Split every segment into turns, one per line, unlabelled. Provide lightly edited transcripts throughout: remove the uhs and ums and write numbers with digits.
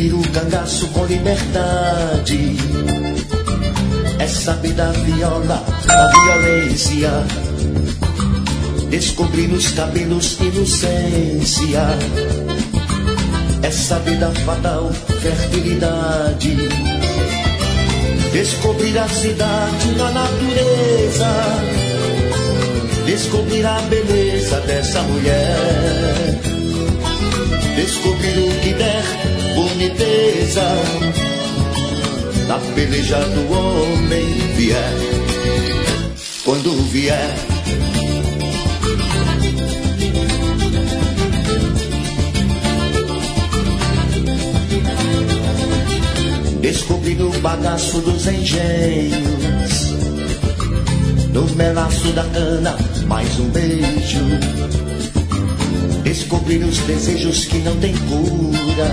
Descobrir o cangaço com liberdade é saber da viola, da violência. Descobrir nos cabelos inocência é saber da fatal fertilidade. Descobrir a cidade na natureza, descobrir a beleza dessa mulher, descobrir o que der boniteza na peleja do homem vier, quando vier. Descobri no bagaço dos engenhos, no melaço da cana, mais um beijo. Descobrir os desejos que não tem cura,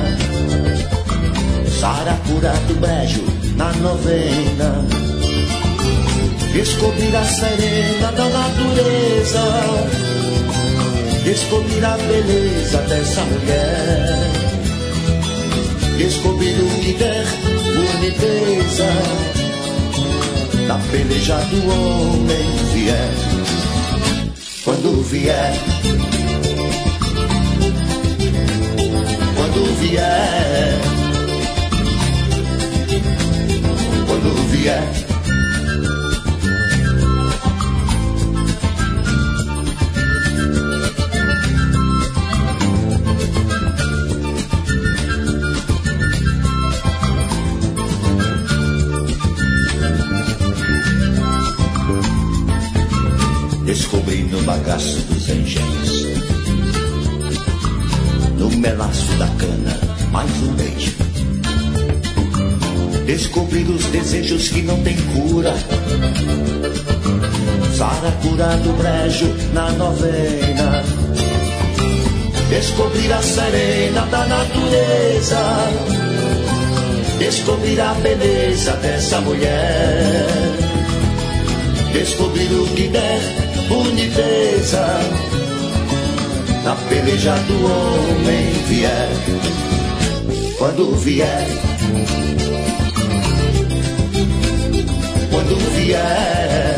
saracura do brejo na novena. Descobrir a serena da natureza, descobrir a beleza dessa mulher, descobrir o que der boniteza na peleja do homem vier, quando vier, quando vier, quando vier. Descobri no bagaço dos engenhos, no melaço da cana, mais um beijo. Descobrir os desejos que não tem cura, saracura do brejo na novena. Descobrir a serena da natureza, descobrir a beleza dessa mulher, descobrir o que der boniteza na peleja do homem vier, quando vier, quando vier.